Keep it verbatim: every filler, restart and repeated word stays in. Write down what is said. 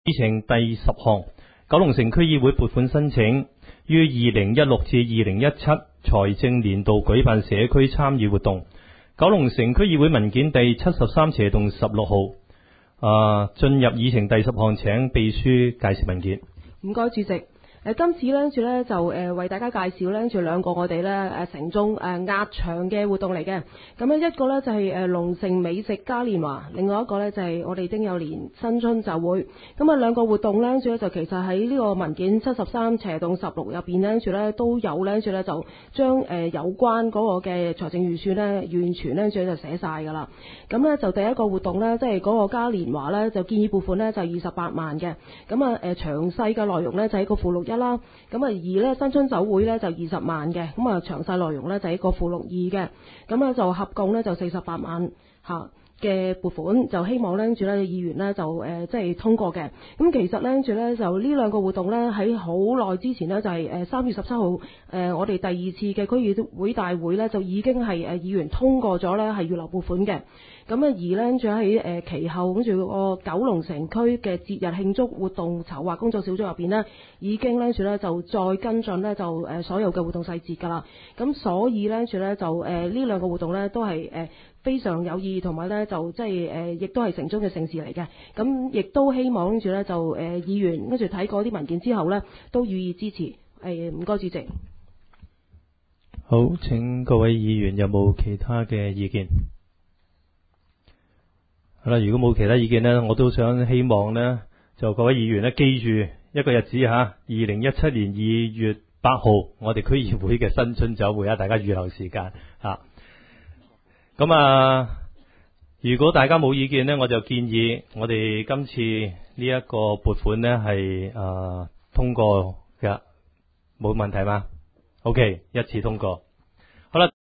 議程第十項，九龍城區議會撥款申請，於二零一六至二零一七財政年度舉辦社區參與活動。九龍城區議會文件第七十三斜棟十六號。啊，進入議程第十項，請秘書介紹文件。 唔該，主席。誒今次咧，住咧就誒、呃、為大家介紹咧，住兩個我哋咧誒城中誒壓場嘅活動嚟嘅。咁咧一個咧就係誒龍城美食嘉年華，另外一個咧就係我哋丁酉年新春酒會。咁啊兩個活動咧，住咧就其實喺呢個文件七十三斜棟十六入邊咧，住咧都有咧，住咧就將誒有關嗰個嘅財政預算咧，完全咧住就寫晒㗎啦。咁咧就第一個活動咧，即係嗰個嘉年華咧，就建議撥款咧就二十八萬嘅。咁啊誒詳細嘅內容咧就喺個附錄一啦。咁啊而咧新春酒會咧就二十萬嘅。咁啊詳細內容咧就喺個附錄二嘅。咁啊就合共咧就四十八萬嚇嘅撥款，就希望咧住咧議員咧就誒即係通過嘅。咁其實咧住咧就呢兩個活動咧喺好耐之前呢，就係誒三月十七號誒我哋第二次嘅區議會大會咧就已經係誒議員通過咗咧係預留撥款嘅。咁啊，而咧仲喺誒其後跟住個九龍城區嘅節日慶祝活動籌劃工作小組入邊呢，已經咧住咧就再跟進咧就誒所有嘅活動細節㗎啦。咁所以咧住咧就誒呢兩個活動咧都係誒非常有意義，同埋咧就即係誒亦都係城中嘅盛事嚟嘅。咁亦都希望跟住咧就誒議員跟住睇過啲文件之後咧都予以支持。誒唔該主席。 好，請各位議員有冇其他嘅意見？好啦，如果冇其他意見呢，我都想希望呢，就各位議員呢，記住一個日子吓，二零一七年二月八號，我哋區議會嘅新春酒會啊，大家預留時間吓。咁啊，如果大家冇意見呢，我就建議我哋今次呢一個撥款呢係誒通過嘅，冇問題嘛？OK，一次通過。好啦。